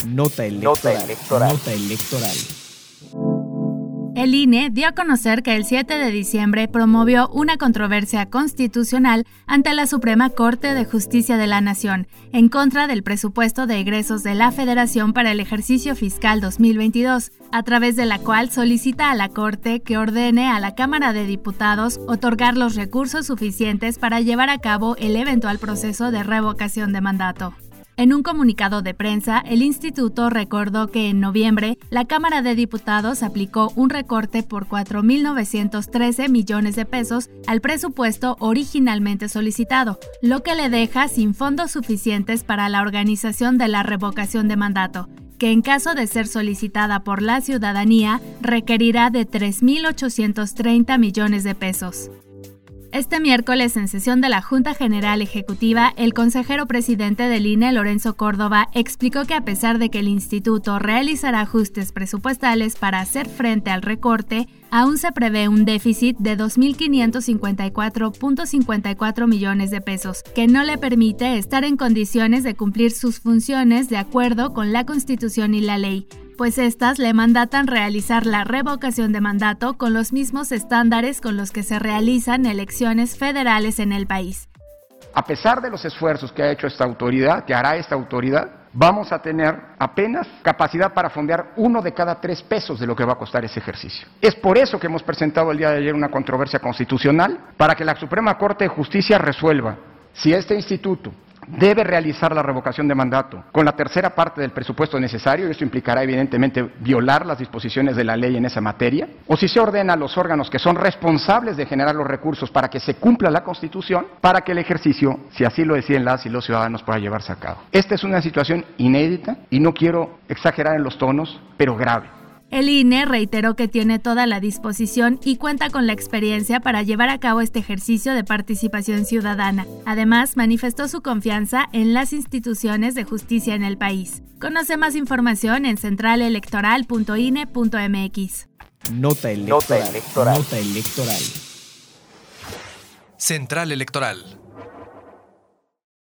Nota electoral. Nota electoral. El INE dio a conocer que el 7 de diciembre promovió una controversia constitucional ante la Suprema Corte de Justicia de la Nación en contra del presupuesto de egresos de la Federación para el ejercicio fiscal 2022, a través de la cual solicita a la Corte que ordene a la Cámara de Diputados otorgar los recursos suficientes para llevar a cabo el eventual proceso de revocación de mandato. En un comunicado de prensa, el instituto recordó que en noviembre la Cámara de Diputados aplicó un recorte por 4.913 millones de pesos al presupuesto originalmente solicitado, lo que le deja sin fondos suficientes para la organización de la revocación de mandato, que en caso de ser solicitada por la ciudadanía requerirá de 3.830 millones de pesos. Este miércoles, en sesión de la Junta General Ejecutiva, el consejero presidente del INE, Lorenzo Córdoba, explicó que a pesar de que el instituto realizará ajustes presupuestales para hacer frente al recorte, aún se prevé un déficit de 2.554.54 millones de pesos, que no le permite estar en condiciones de cumplir sus funciones de acuerdo con la Constitución y la ley, pues estas le mandatan realizar la revocación de mandato con los mismos estándares con los que se realizan elecciones federales en el país. A pesar de los esfuerzos que ha hecho esta autoridad, que hará esta autoridad, vamos a tener apenas capacidad para fondear 1 de cada 3 pesos de lo que va a costar ese ejercicio. Es por eso que hemos presentado el día de ayer una controversia constitucional, para que la Suprema Corte de Justicia resuelva si este instituto debe realizar la revocación de mandato con la tercera parte del presupuesto necesario, y esto implicará evidentemente violar las disposiciones de la ley en esa materia, o si se ordena a los órganos que son responsables de generar los recursos para que se cumpla la Constitución, para que el ejercicio, si así lo deciden las y los ciudadanos, pueda llevarse a cabo. Esta es una situación inédita y no quiero exagerar en los tonos, pero grave. El INE reiteró que tiene toda la disposición y cuenta con la experiencia para llevar a cabo este ejercicio de participación ciudadana. Además, manifestó su confianza en las instituciones de justicia en el país. Conoce más información en centralelectoral.ine.mx. Nota electoral. Nota electoral. Central Electoral.